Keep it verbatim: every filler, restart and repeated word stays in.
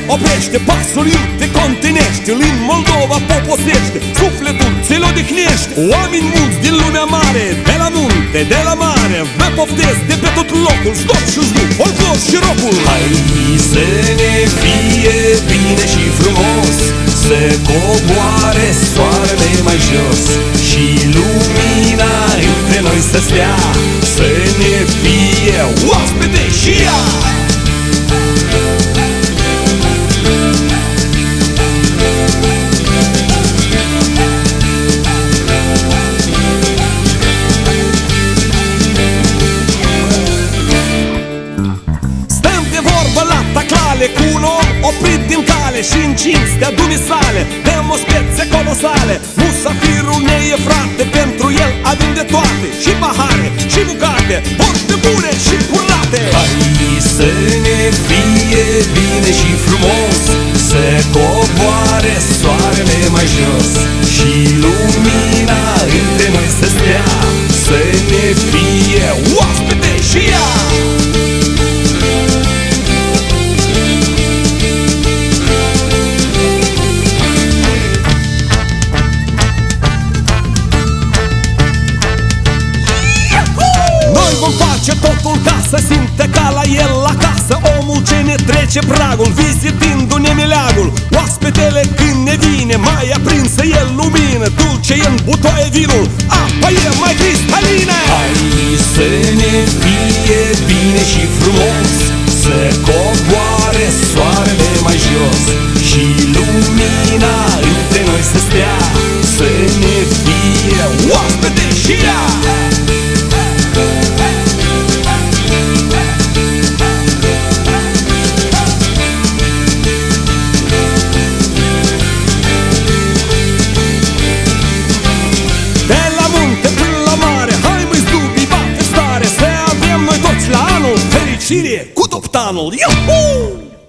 oprește pasul, te continește, în Moldova poposește, sufletul ți-l odihnește. Oameni mulți din lumea mare, de la munte, de la mare, vă poftesc de pe tot locul, stop și zbu, folclor și rockul. Hai să ne fie bine și frumos, să coboare soarele mai jos și lumina între noi să stea, să ne fie oaspete și ea. Cu un om oprit din cale și în cinstea dumisale dăm o spețe colosale. Musafirul ne e frate, pentru el avem de toate, și pahare, și bucate, porte bune și curate. Hai să ne fie bine și frumos, să coboare soarele mai jos și lumina între noi să stea, să ne fie oaspete și ea. Vom face totul ca să simte ca la el acasă, omul ce ne trece pragul, vizitindu-ne meleagul. Oaspetele când ne vine, mai aprinsă el lumină, dulce e în butoaie vinul, apa e mai cristalină. Hai să ne fie bine și frumos, să coboare soarele mai jos și lumina între noi să stea, să ne fie oaspete și ea. Cu toptanul, iuhu!